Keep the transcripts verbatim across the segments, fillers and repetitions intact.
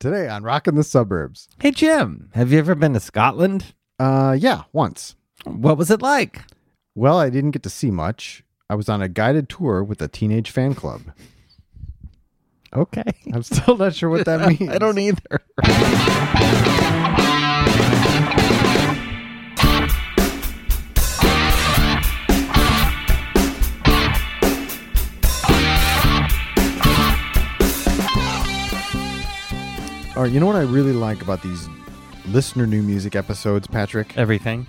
Today on Rockin' the Suburbs. Hey, Jim, have you ever been to Scotland? Uh, yeah, once. What was it like? Well, I didn't get to see much. I was on a guided tour with a teenage fan club. Okay. I'm still not sure what that means. I don't either. All right, you know what I really like about these listener new music episodes, Patrick? Everything.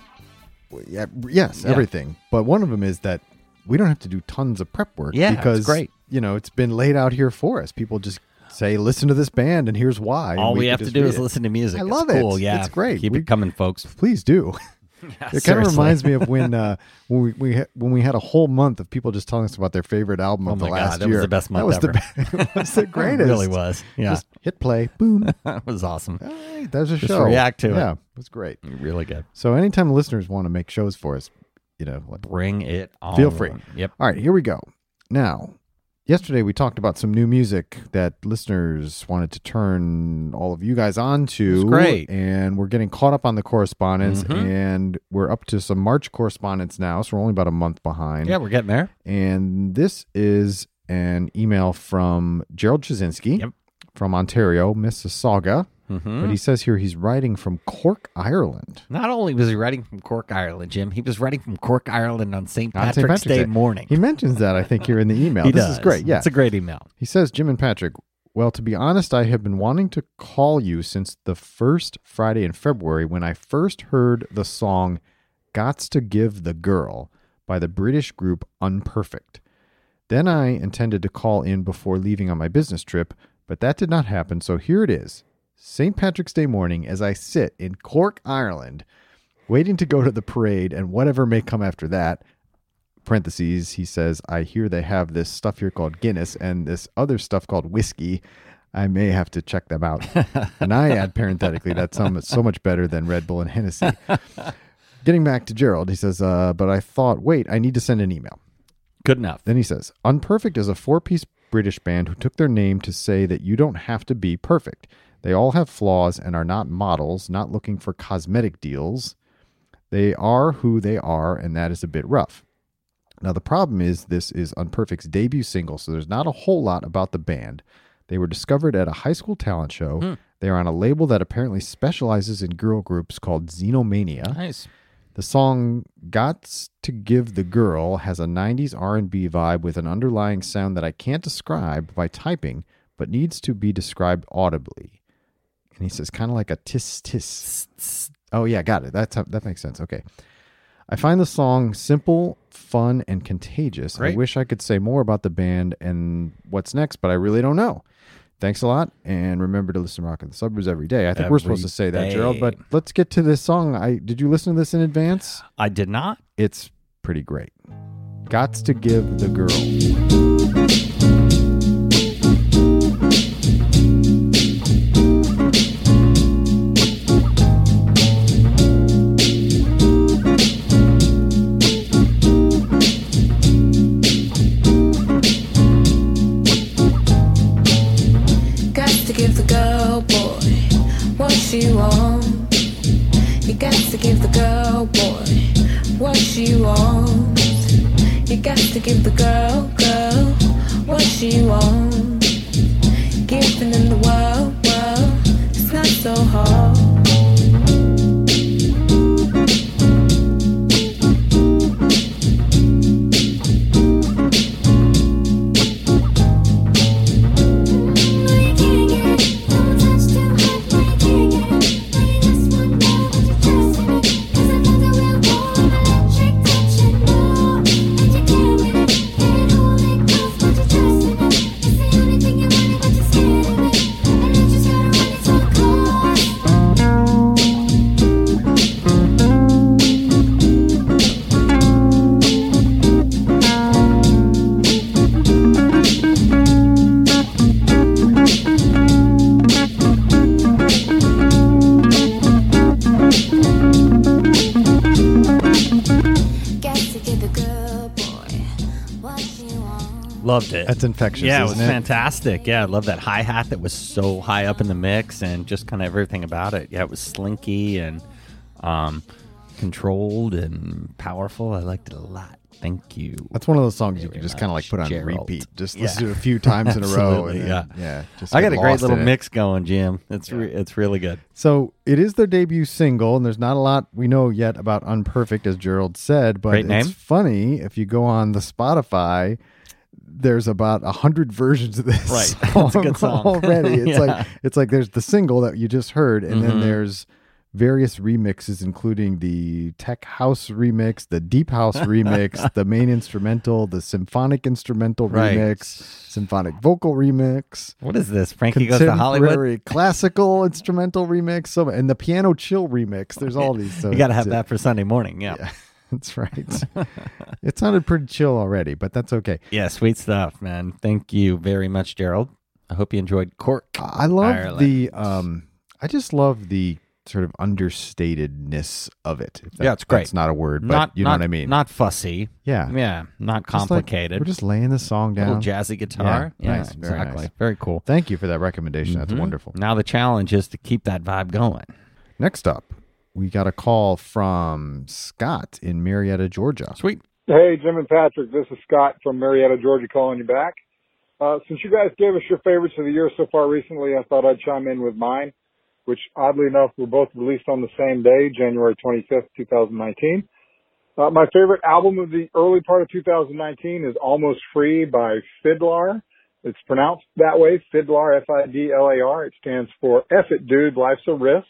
Yeah, yes, Yeah. everything. But one of them is that we don't have to do tons of prep work. Yeah, it's because, great. You know, it's been laid out here for us. People just say, listen to this band, and here's why. All and we, can have to just do read is it. listen to music. I It's love cool. it. Yeah, It's great. Keep We- it coming, folks. Please do. Yeah, It kind of seriously. reminds me of when uh, when we, we ha- when we had a whole month of people just telling us about their favorite album Oh of the my God, last that year. was the best month that was ever. The, it was the It greatest. really was. Yeah, Just hit play, boom. that was awesome. Hey, there's a Just show. react to it. Yeah, it was great. Really good. So anytime listeners want to make shows for us, you know, like, Bring it on. feel free. Yep. All right, here we go. Now, yesterday we talked about some new music that listeners wanted to turn all of you guys on to. That's great. And we're getting caught up on the correspondence, Mhm. and we're up to some March correspondence now, so we're only about a month behind. Yeah, we're getting there. And this is an email from Gerald Chazinski Yep. from Ontario, Mississauga. Mm-hmm. But he says here he's writing from Cork, Ireland. Not only was he writing from Cork, Ireland, Jim, he was writing from Cork, Ireland on Saint On Patrick's, Saint Patrick's Day, Day. morning. He mentions that, I think, here in the email. He this does. is great. Yeah. It's a great email. He says, Jim and Patrick, well, to be honest, I have been wanting to call you since the first Friday in February when I first heard the song Gots to Give the Girl by the British group Unperfect. Then I intended to call in before leaving on my business trip, but that did not happen, so here it is. Saint Patrick's Day morning as I sit in Cork, Ireland, waiting to go to the parade and whatever may come after that. Parentheses, he says, I hear they have this stuff here called Guinness and this other stuff called whiskey. I may have to check them out. And I add parenthetically, that's so much, so much better than Red Bull and Hennessy. Getting back to Gerald, he says, uh, but I thought, wait, I need to send an email. Good enough. Then he says, Unperfect is a four-piece British band who took their name to say that you don't have to be perfect. They all have flaws and are not models, not looking for cosmetic deals. They are who they are, and that is a bit rough. Now, the problem is this is Unperfect's debut single, so there's not a whole lot about the band. They were discovered at a high school talent show. Hmm. They are on a label that apparently specializes in girl groups called Xenomania. Nice. The song Gots to Give the Girl has a nineties R and B vibe with an underlying sound that I can't describe by typing, but needs to be described audibly. And he says kind of like a tis tis. Oh, yeah, got it. That's how, that makes sense. Okay. I find the song simple, fun, and contagious. Great. I wish I could say more about the band and what's next, but I really don't know. Thanks a lot, and remember to listen to Rock in the Suburbs every day. I think we're Every supposed to say that, day. Gerald, but let's get to this song. I Did you listen to this in advance? I did not. It's pretty great. Gots to Give the Girl. Got to give the girl, boy, what she wants. You got to give the girl, boy, what she wants. You got to give the girl, girl, what she wants. Giving in the world, world, it's not so hard. Just loved it. That's infectious, Yeah, it isn't was it? fantastic. Yeah, I love that hi-hat that was so high up in the mix and just kind of everything about it. Yeah, it was slinky and um, controlled and powerful. I liked it a lot. Thank you. That's one of those songs you Very can just kind of like much, put on Gerald. repeat. Just Yeah. listen to it a few times in a row. Absolutely, And then, yeah. yeah. Just I get got a great lost little in it. mix going, Jim. It's re- it's really good. So it is their debut single, and there's not a lot we know yet about Unperfect, as Gerald said. But Great it's name. funny if you go on the Spotify. There's about a hundred versions of this Right. song, It's a good song. already. It's Yeah. like it's like there's the single that you just heard, and then Mhm. there's various remixes, including the tech house remix, the deep house remix, the main instrumental, the symphonic instrumental Right. remix, symphonic vocal remix, What is this? Frankie Goes to Hollywood? contemporary classical instrumental remix, so and the piano chill remix. There's all these. So You got to have it's- that for Sunday morning. Yeah. Yeah, that's right. It sounded pretty chill already, but that's okay. Yeah, sweet stuff, man. Thank you very much, Gerald. I hope you enjoyed Cork. I love Ireland. the. Um, I just love the sort of understatedness of it. If that- Yeah, it's great. That's not a word, but not, you know not, what I mean. Not fussy. yeah, Yeah, not Just like, complicated. we're just laying the song little down. jazzy guitar. Yeah, Yeah, nice, very exactly. nice. Very cool. Thank you for that recommendation. That's Mhm. wonderful. Now the challenge is to keep that vibe going. Next up, we got a call from Scott in Marietta, Georgia. Sweet. Hey, Jim and Patrick, this is Scott from Marietta, Georgia, calling you back. Uh, since you guys gave us your favorites of the year so far recently, I thought I'd chime in with mine, which oddly enough were both released on the same day, January twenty-fifth, twenty nineteen. Uh, my favorite album of the early part of two thousand nineteen is Almost Free by Fidlar. It's pronounced that way, Fidlar, F I D L A R. It stands for F It Dude, Life's a Risk.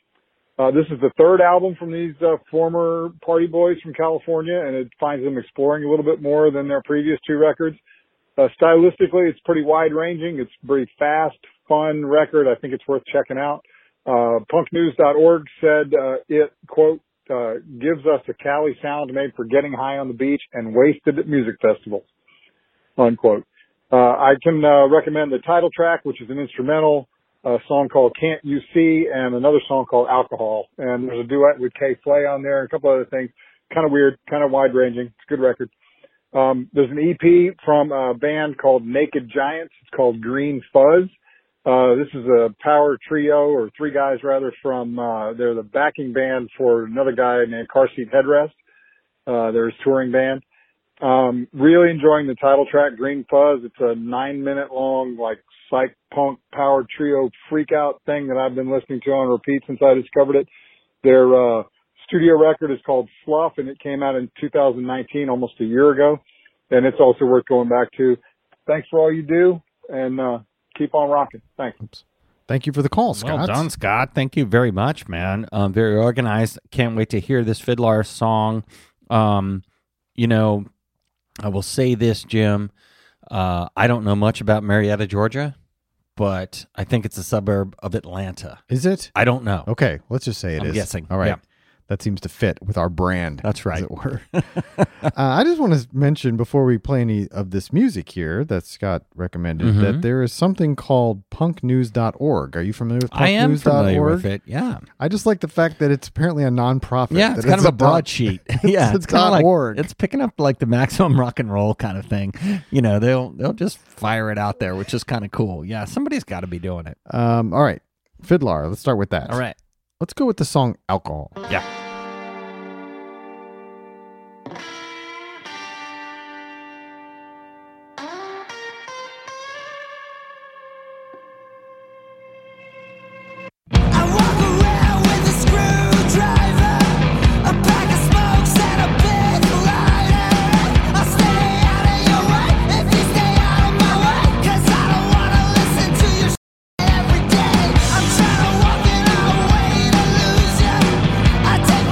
Uh, this is the third album from these uh, former party boys from California, and it finds them exploring a little bit more than their previous two records. Uh, stylistically, it's pretty wide-ranging. It's a pretty fast, fun record. I think it's worth checking out. Uh, punk news dot org said uh, it, quote, uh, gives us a Cali sound made for getting high on the beach and wasted at music festivals, unquote. Uh, I can uh, recommend the title track, which is an instrumental, a song called Can't You See, and another song called Alcohol. And there's a duet with Kay Flay on there, and a couple other things. Kind of weird, kind of wide-ranging. It's a good record. Um, there's an E P from a band called Naked Giants. It's called Green Fuzz. Uh, this is a power trio, or three guys rather, from, uh, they're the backing band for another guy named Car Seat Headrest. Uh, they're his touring band. Um, really enjoying the title track, Green Fuzz. It's a nine minute long, like, psych punk power trio freak out thing that I've been listening to on repeat since I discovered it. Their, uh, studio record is called Fluff, and it came out in two thousand nineteen, almost a year ago. And it's also worth going back to. Thanks for all you do, and, uh, keep on rocking. Thanks. Oops. Thank you for the call, Scott. Well done, Scott. Thank you very much, man. Um, very organized. Can't wait to hear this Fidlar song. Um, you know, I will say this, Jim. Uh, I don't know much about Marietta, Georgia, but I think it's a suburb of Atlanta. Is it? I don't know. Okay, let's just say it is. I'm guessing. All right. Yeah. That seems to fit with our brand. That's right. As it were. uh, I just want to mention before we play any of this music here that Scott recommended Mhm. that there is something called punk news dot org. Are you familiar with punk I am news dot org? familiar with it. Yeah. I just like the fact that it's apparently a nonprofit. Yeah, it's that kind of a dot- broadsheet. yeah, it's it's kind dot of like org. it's picking up like the maximum rock and roll kind of thing. You know, they'll they'll just fire it out there, which is kind of cool. Yeah, somebody's got to be doing it. Um, all right. Fidlar, let's start with that. All right. Let's go with the song Alcohol. Yeah. I walk around with a screwdriver, a pack of smokes and a big lighter. I'll stay out of your way if you stay out of my way, 'cause I don't wanna listen to your shit every day. I'm trying to walk in a way to lose ya. I take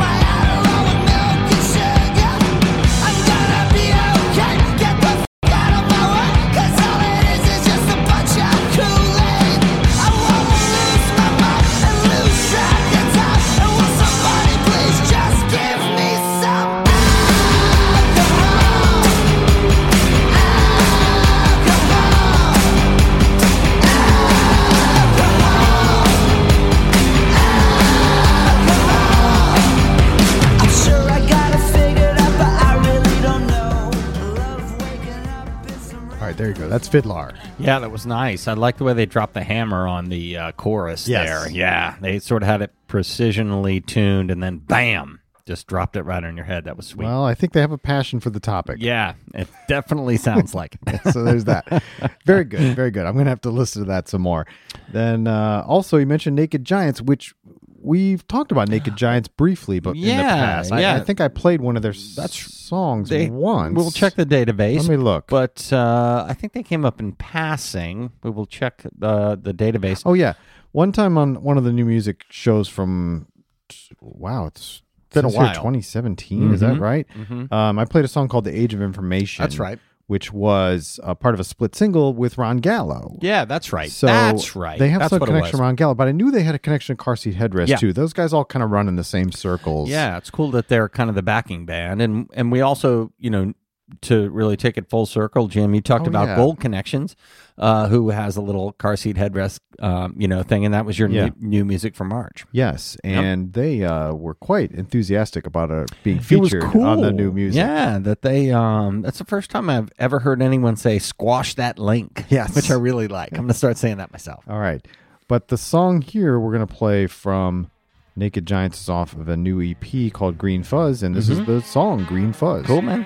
That's Fiddler. Yeah, that was nice. I like the way they dropped the hammer on the uh, chorus Yes. there. Yeah, they sort of had it precisionally tuned, and then bam, just dropped it right on your head. That was sweet. Well, I think they have a passion for the topic. Yeah, it definitely sounds like it. So there's that. Very good. Very good. I'm going to have to listen to that some more. Then uh, also, you mentioned Naked Giants, which we've talked about Naked Giants briefly, but in the Yeah, past. I, yeah. I think I played one of their That's, songs They- once. We'll check the database. Let me look. But uh, I think they came up in passing. We will check the the database. Oh, yeah. One time on one of the new music shows from, wow, it's Been a says here while. twenty seventeen, is that Mhm. right? Mhm. Um, I played a song called The Age of Information. That's right. Which was uh, part of a split single with Ron Gallo. Yeah, that's right. So that's right. They have that's some what it connection was. to Ron Gallo, but I knew they had a connection to Car Seat Headrest Yeah. too. Those guys all kind of run in the same circles. Yeah, it's cool that they're kind of the backing band, and and we also, you know, to really take it full circle, Jim, you talked Oh, about yeah. Gold Connections, uh, who has a little car seat headrest, um, you know, thing, and that was your Yeah. new, new music for March. Yes, and they uh, were quite enthusiastic about uh, being It was featured cool. on the new music. Yeah, that they. Um, that's the first time I've ever heard anyone say "squash that link." Yes. which I really like. I'm gonna start saying that myself. All right, but the song here we're gonna play from Naked Giants is off of a new E P called Green Fuzz, and this is the song Green Fuzz. Cool, man.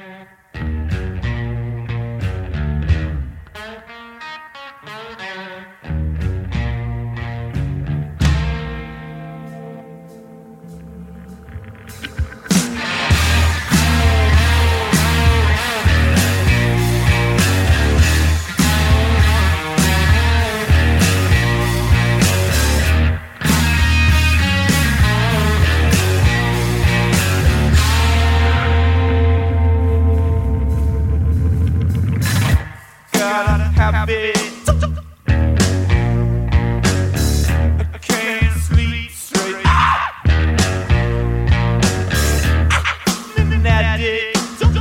Got a habit. I can't sleep straight. An addict.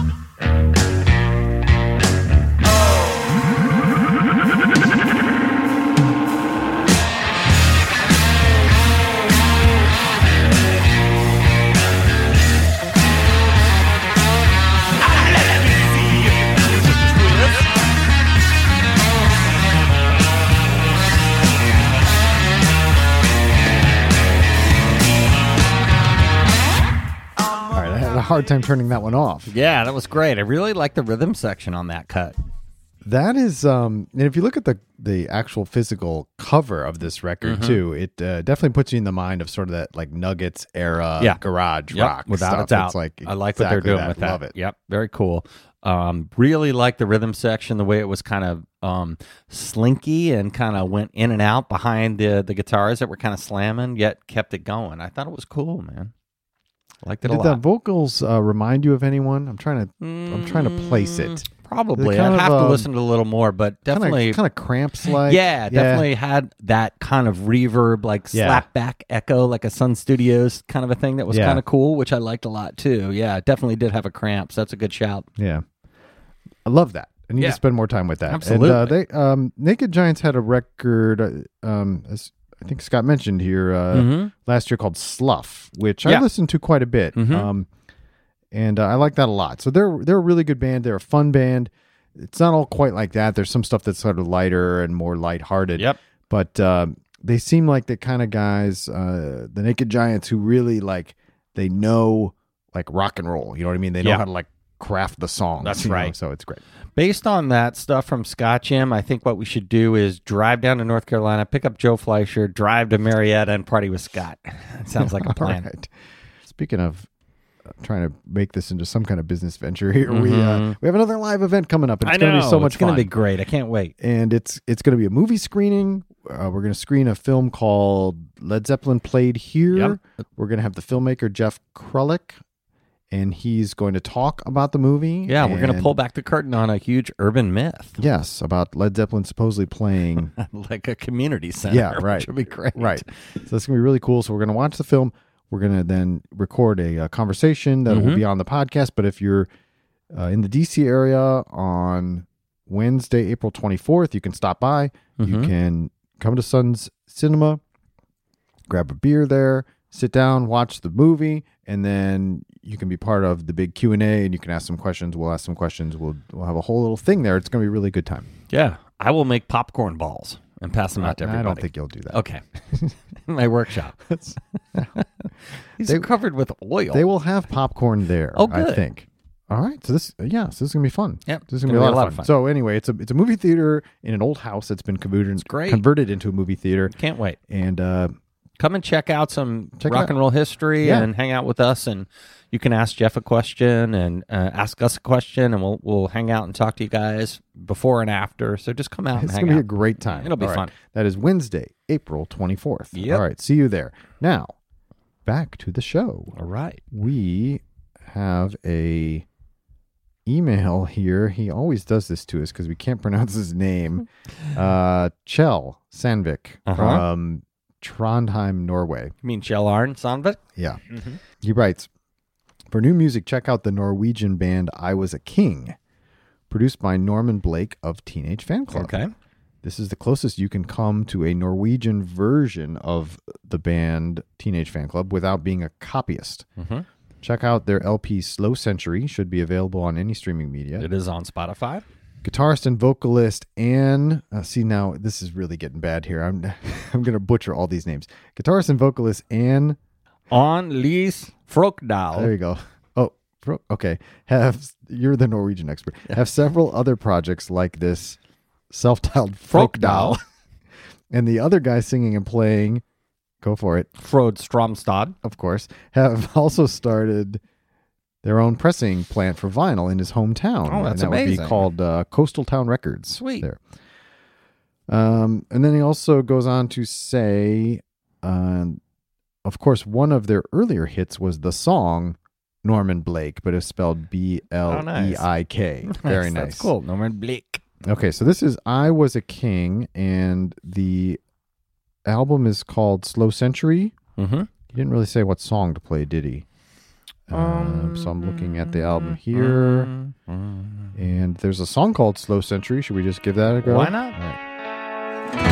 All right, I had a hard time turning that one off. Yeah, that was great. I really like the rhythm section on that cut. That is, um, and if you look at the the actual physical cover of this record Mm-hmm. too, it uh, definitely puts you in the mind of sort of that like Nuggets era Yeah. garage Yep, rock without stuff. a doubt. It's like I like what they're exactly doing that. with that. Love it. Yep, very cool. Um, really like the rhythm section, the way it was kind of um, slinky and kind of went in and out behind the the guitars that were kind of slamming, yet kept it going. I thought it was cool, man. Liked it a Did the lot. vocals uh, remind you of anyone? I'm trying to I'm trying to place it. Probably, They're I'd kind have of, to um, listen to a little more, but definitely, kind of cramps like. yeah, definitely had that kind of reverb, like Yeah. slap back echo, like a Sun Studios kind of a thing that was Yeah. kind of cool, which I liked a lot too. Yeah, definitely did have a cramps. That's a good shout. Yeah. I love that. I need Yeah. to spend more time with that. Absolutely. And, uh, they um, Naked Giants had a record, uh, um, as I think Scott mentioned here uh, Mhm. last year called Slough, which I Yeah. listened to quite a bit. Mhm. Um, and uh, I like that a lot. So they're they're a really good band. They're a fun band. It's not all quite like that. There's some stuff that's sort of lighter and more lighthearted. Yep. But uh, they seem like the kind of guys, uh, the Naked Giants, who really like they know like rock and roll. You know what I mean? They know Yeah. how to like craft the songs. That's you know? right. So it's great. Based on that stuff from Scott Jim, I think what we should do is drive down to North Carolina, pick up Joe Fleischer, drive to Marietta, and party with Scott. It sounds like a plan. All right. Speaking of uh, trying to make this into some kind of business venture here, we uh, Mhm. we have another live event coming up. And I it's know. going to be so much it's going fun. to be great. I can't wait. And it's it's going to be a movie screening. Uh, we're going to screen a film called Led Zeppelin Played Here. Yep. We're going to have the filmmaker Jeff Krullick, and he's going to talk about the movie. Yeah, we're going to and- pull back the curtain on a huge urban myth, Yes, about Led Zeppelin supposedly playing. like a community center. Yeah, right. Which would be great. Right. So that's going to be really cool. So we're going to watch the film. We're going to then record a, uh conversation that will Mhm. be on the podcast. But if you're uh, in the D C area on Wednesday, April twenty-fourth, you can stop by. You Mhm. can come to Sun's Cinema, grab a beer there, sit down, watch the movie, and then you can be part of the big Q and A, and you can ask some questions. We'll ask some questions. We'll we'll have a whole little thing there. It's going to be a really good time. Yeah, I will make popcorn balls and pass them out to I everybody. don't think you'll do that. Okay. My workshop. These They- are covered with oil. They will have popcorn there, Oh, I good. think. All right. So this, yeah, so this is going to be fun. Yep, This is going to be a lot, of fun. So anyway, it's a it's a movie theater in an old house that's been converted, great. converted into a movie theater. Can't wait. And uh, Come and check out some Check it rock out. and roll history Yeah. and hang out with us. And you can ask Jeff a question and uh, ask us a question, and we'll we'll hang out and talk to you guys before and after. So just come out and it's hang going to be out. a great time. It'll be All right. fun. That is Wednesday, April twenty-fourth. Yep. All right. See you there. Now, back to the show. All right. We have a email here. He always does this to us because we can't pronounce his name. Uh, Kjell Sandvik Uh-huh. from Trondheim, Norway. You mean Kjell Arn Sandvik? Yeah. Mm-hmm. He writes, for new music, check out the Norwegian band I Was a King, produced by Norman Blake of Teenage Fan Club. Okay. This is the closest you can come to a Norwegian version of the band Teenage Fan Club without being a copyist. Mm-hmm. Check out their L P Slow Century, should be available on any streaming media. It is on Spotify. Guitarist and vocalist Anne, uh, see now this is really getting bad here. I'm I'm going to butcher all these names. Guitarist and vocalist Anne, On Lise Frokdal. there you go. Oh, Fro- okay. Have you're the Norwegian expert. Have several other projects like this self-titled Frokdal. And the other guy singing and playing, go for it, Frode Stromstad. of course, have also started their own pressing plant for vinyl in his hometown. Oh, that's and that would amazing. be called uh, Coastal Town Records. Sweet. There. Um, and then he also goes on to say, uh, of course, one of their earlier hits was the song Norman Blake, but it's spelled B L E I K. Very nice. That's cool. Norman Blake. Okay, so this is I Was a King, and the album is called Slow Century. Mm-hmm. He didn't really say what song to play, did he? Um, so I'm looking at the album here, and there's a song called Slow Century. Should we just give that a go? Why not? All right.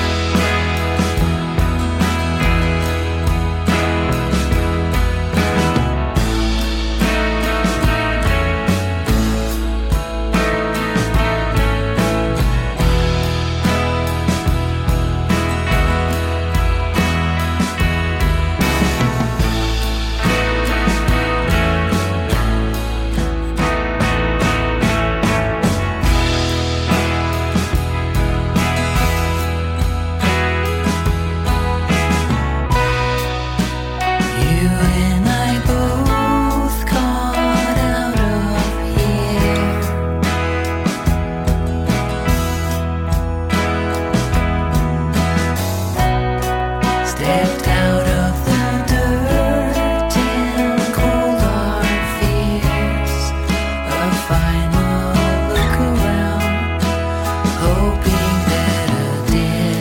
You and I both got out of here. Stepped out of the dirt and cold our fears. A final look around, hoping that a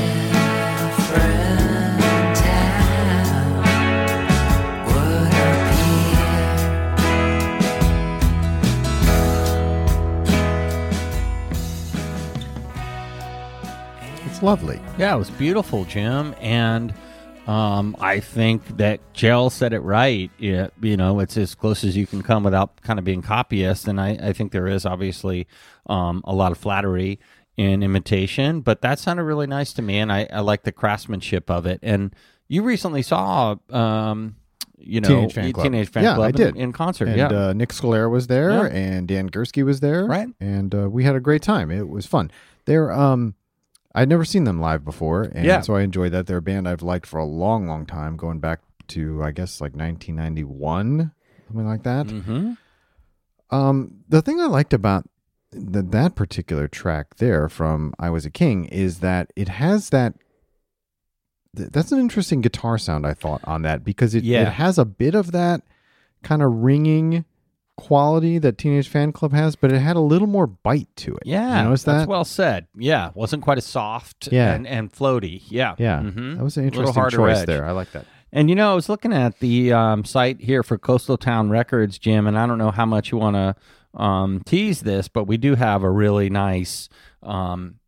different town would appear. It's lovely. Yeah, it was beautiful, Jim. And um, I think that Kjell said it right. It, you know, it's as close as you can come without kind of being copyist. And I, I think there is obviously um, a lot of flattery in imitation, but that sounded really nice to me. And I, I like the craftsmanship of it. And you recently saw, um, you know, Teenage Fan Club. Teenage Fan Yeah, Club I did. In, in concert. And yeah. uh, Nick Scalera was there, Yeah. and Dan Gursky was there, Right. And uh, we had a great time. It was fun. They're um, I'd never seen them live before, and Yeah. so I enjoyed that. They're a band I've liked for a long, long time, going back to I guess like nineteen ninety-one, something like that. mm-hmm. Um, the thing I liked about the, that particular track there from I Was a King is that it has that. th- That's an interesting guitar sound, I thought, on that, because it, Yeah. it has a bit of that kind of ringing quality that Teenage Fan Club has, but it had a little more bite to it. Yeah, you notice that's that? well said. Yeah, wasn't quite as soft Yeah. and, and floaty. Yeah, Yeah, Mhm. that was an A little interesting harder choice edge. there. I like that. And you know, I was looking at the um, site here for Coastal Town Records, Jim, and I don't know how much you want to um, tease this, but we do have a really nice um,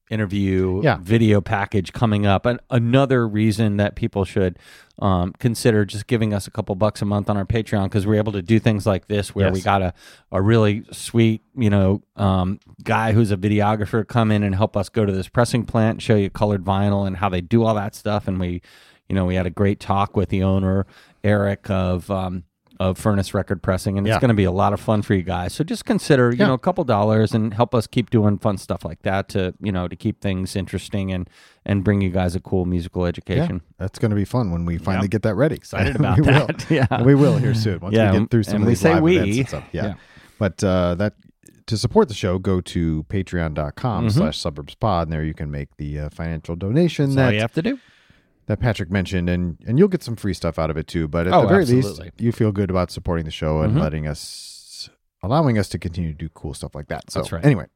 interview Yeah. video package coming up. And another reason that people should um, consider just giving us a couple bucks a month on our Patreon, because we're able to do things like this where Yes. we got a, a really sweet, you know, um, guy who's a videographer come in and help us go to this pressing plant, show you colored vinyl and how they do all that stuff. And we, you know, we had a great talk with the owner, Eric, of um, of Furnace Record Pressing, and it's Yeah. going to be a lot of fun for you guys. So just consider, you Yeah. know, a couple dollars and help us keep doing fun stuff like that to, you know, to keep things interesting and and bring you guys a cool musical Yeah, education. that's going to be fun when we finally Yeah. get that ready. Excited about we that. Will. Yeah. we will here soon once Yeah, we get through some and of we these say live we. events and stuff. Yeah, Yeah. but uh, that to support the show, go to patreon.com Mhm. slash suburbs pod, and there you can make the uh, financial donation That's all that you have to do. that Patrick mentioned, and and you'll get some free stuff out of it too. But at Oh, the very absolutely. least, you feel good about supporting the show and Mhm. letting us, allowing us to continue to do cool stuff like that. So That's right. anyway,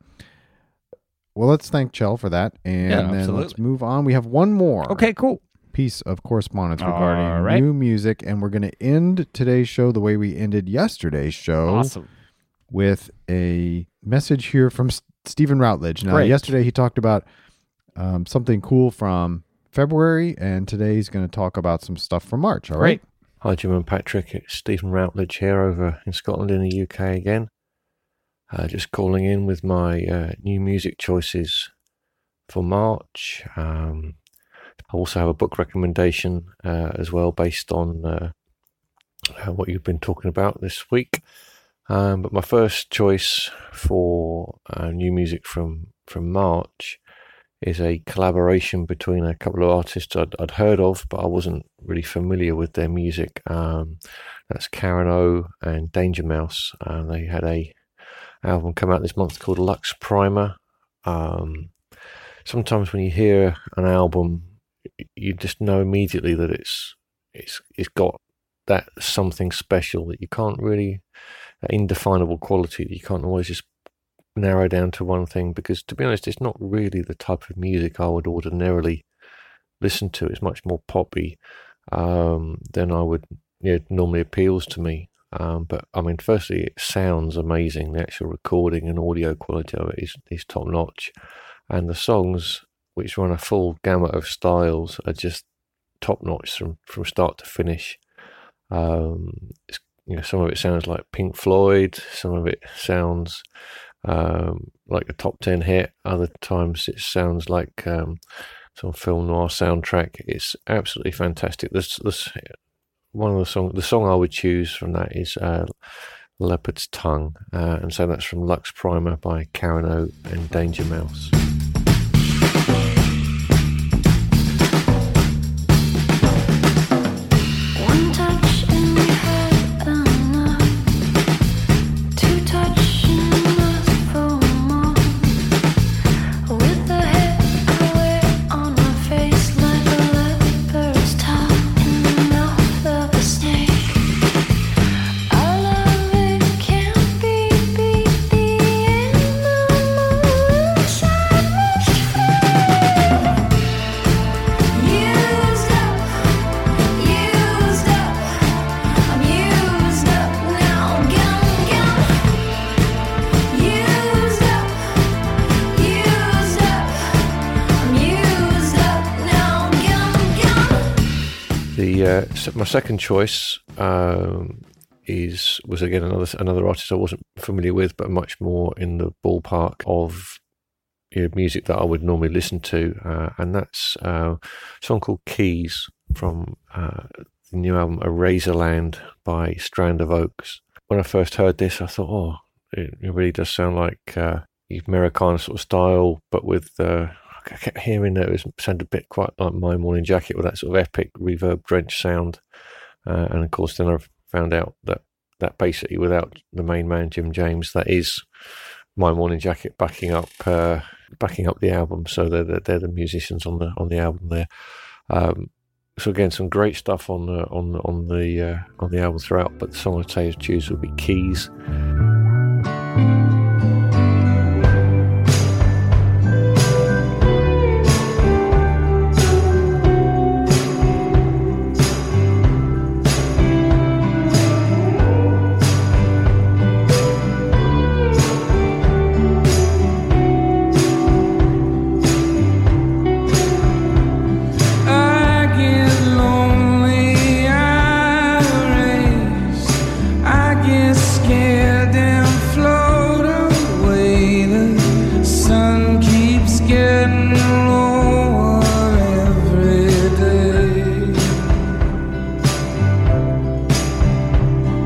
well, let's thank Chell for that, and Yeah, then let's absolutely. move on. We have one more Okay, cool. piece of correspondence All regarding right. new music, and we're going to end today's show the way we ended yesterday's show Awesome. with a message here from S- Stephen Routledge. Now, Great. yesterday he talked about um, something cool from February, and today he's going to talk about some stuff from March. All right. Great. Hi, Jim and Patrick. It's Stephen Routledge here over in Scotland in the U K again. Uh, just calling in with my uh, new music choices for March. Um, I also have a book recommendation uh, as well based on uh, uh, what you've been talking about this week. Um, but my first choice for uh, new music from, from March is a collaboration between a couple of artists I'd, I'd heard of, but I wasn't really familiar with their music. Um, that's Karen O and Danger Mouse. Uh, they had a album come out this month called Lux Primer. Um, sometimes when you hear an album, you just know immediately that it's it's it's got that something special that you can't really, that indefinable quality that you can't always just narrow down to one thing, because to be honest, it's not really the type of music I would ordinarily listen to. It's much more poppy um, than I would, you know, normally appeals to me. Um, but I mean, firstly, it sounds amazing. The actual recording and audio quality of it is, is top notch, and the songs, which run a full gamut of styles, are just top notch from, from start to finish. Um, it's, you know, some of it sounds like Pink Floyd, some of it sounds um, like a top ten hit. Other times it sounds like um, some film noir soundtrack. It's absolutely fantastic. This, this one of the song, the song I would choose from that is uh, Leopard's Tongue, uh, and so that's from Lux Primer by Karen O and Danger Mouse. One touch and we had enough. Two touch and ask for more. With the hair I wear on my face like a leopard's tongue in the mouth of a snake. Our love it can't be beat. The animal inside must fade. Used up. Used up, I'm used up now, gum, gum. Used up, used up, I'm used up now, gum, gum. The uh, se- my second choice um, is was again another another artist I wasn't familiar with, but much more in the ballpark of, you know, music that I would normally listen to, uh, and that's uh, a song called Keys from uh, the new album Eraserland by Strand of Oaks. When I first heard this, I thought, oh, it, it really does sound like uh, Americana sort of style, but with uh, I kept hearing that it was sounded a bit quite like My Morning Jacket with that sort of epic reverb drenched sound, uh, and of course then I found out that that basically without the main man Jim James, that is My Morning Jacket backing up uh, backing up the album. So they're, they're they're the musicians on the on the album there. Um, so again, some great stuff on the on the, on the uh, on the album throughout. But the song I'd say to choose would be Keys.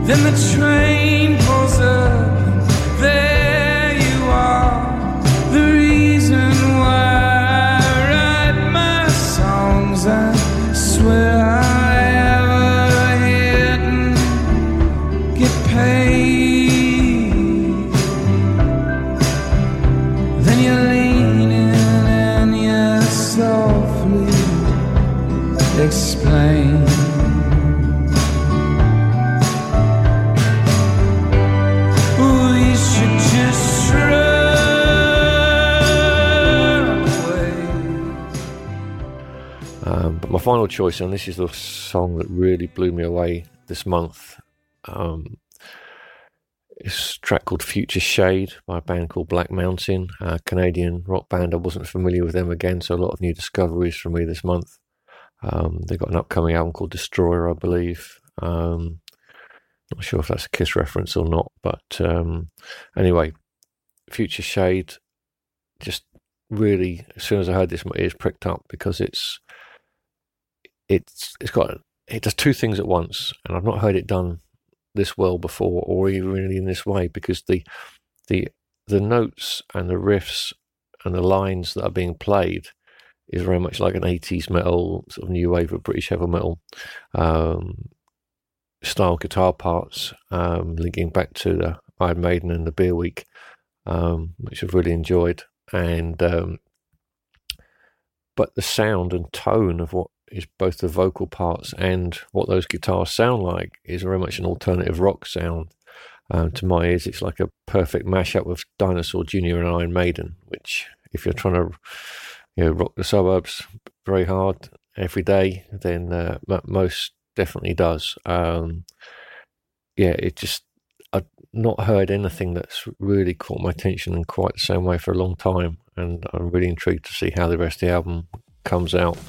Then the train pulls up, there you are, the reason why I write my songs. I swear I ever didn't get paid. Then you're leaning and you softly explain. We should just run away. Um, but my final choice, and this is the song that really blew me away this month, um, is a track called Future Shade by a band called Black Mountain, a Canadian rock band. I wasn't familiar with them again, so a lot of new discoveries for me this month. Um, they've got an upcoming album called Destroyer, I believe. Um, not sure if that's a Kiss reference or not, but um, anyway, Future Shade, just really, as soon as I heard this, my ears pricked up because it's it's it's got it does two things at once, and I've not heard it done this well before, or even really in this way, because the the the notes and the riffs and the lines that are being played is very much like an eighties metal, sort of new wave of British heavy metal um, style guitar parts, um, linking back to the Iron Maiden and the Beer Week, um, which I've really enjoyed. And um, but the sound and tone of what is both the vocal parts and what those guitars sound like is very much an alternative rock sound. Um, to my ears, it's like a perfect mashup of Dinosaur Junior and Iron Maiden, which, if you're trying to, you know, rock the suburbs very hard every day, then uh, most definitely does. Um, yeah, it just, I've not heard anything that's really caught my attention in quite the same way for a long time, and I'm really intrigued to see how the rest of the album comes out.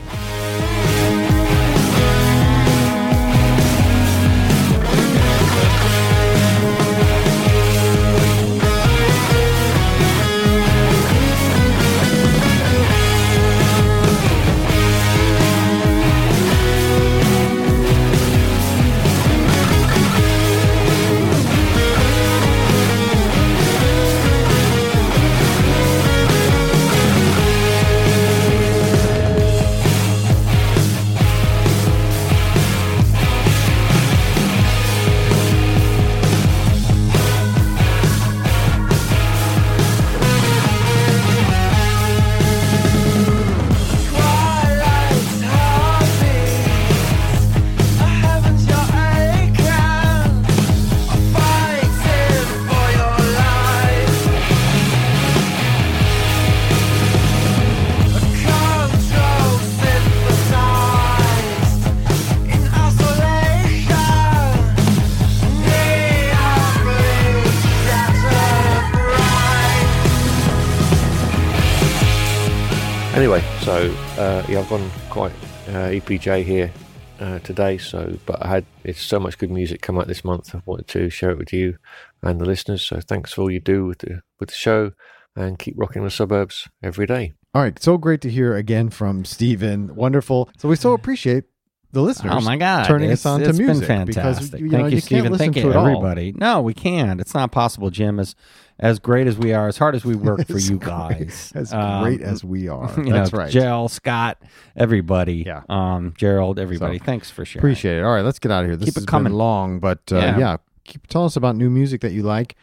Anyway, so uh, yeah, I've gone quite uh, E P J here uh, today. So, but I had it's so much good music come out this month. I wanted to share it with you and the listeners. So, thanks for all you do with the with the show, and keep rocking the suburbs every day. All right, so great to hear again from Stephen. Wonderful. So we so appreciate the listeners. Oh my God, turning it's, us on it's to music been because fantastic. you, you Thank know you, you Stephen. can't listen Thank to you, it all. everybody. No, we can't. It's not possible, Jim. As as great as we are, as hard as we work for As you great- guys, as um, great as we are. you That's know, right. Jell, Scott, everybody. Yeah. Um, Gerald, everybody. So, Thanks for sharing. Appreciate it. All right, let's get out of here. This Keep it has coming. been long, but uh, yeah. Yeah. keep tell us about new music that you like.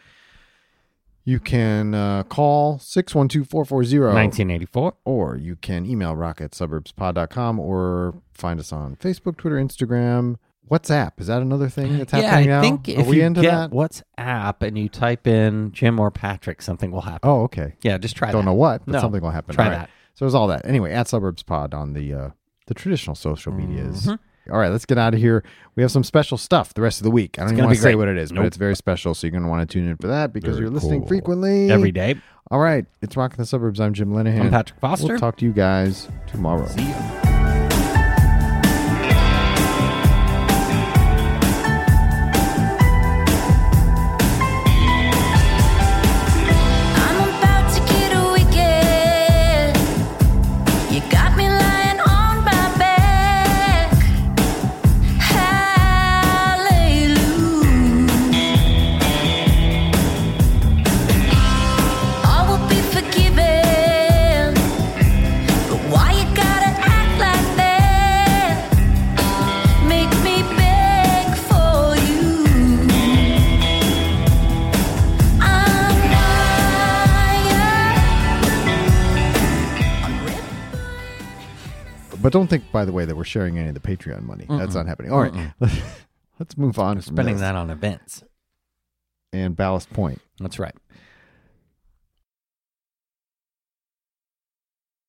You can uh, call six one two, four four zero nineteen eighty-four. or you can email rock at suburbs pod dot com or find us on Facebook, Twitter, Instagram. WhatsApp, is that another thing that's Yeah, happening I now? think Are if we you into get that? WhatsApp and you type in Jim or Patrick, something will happen. Oh, okay. Yeah, just try Don't that. know what, but No, something will happen. try All right. that. So there's all that. Anyway, at Suburbs Pod on the uh, the traditional social medias. Mhm. All right, let's get out of here. We have some special stuff the rest of the week. I don't It's even gonna want be to say great. what it is, but Nope. it's very special, so you're going to want to tune in for that because Very you're listening cool. frequently. Every day. All right, it's Rockin' the Suburbs. I'm Jim Linehan. I'm Patrick Foster. We'll talk to you guys tomorrow. See you. I'm about to get a wicked. You got me lying on my back. Hallelujah. But don't think, by the way, that we're sharing any of the Patreon money. That's Mm-mm. not happening. All right, Mm-mm. let's move on. We're from spending this. that on events. And Ballast Point. That's right.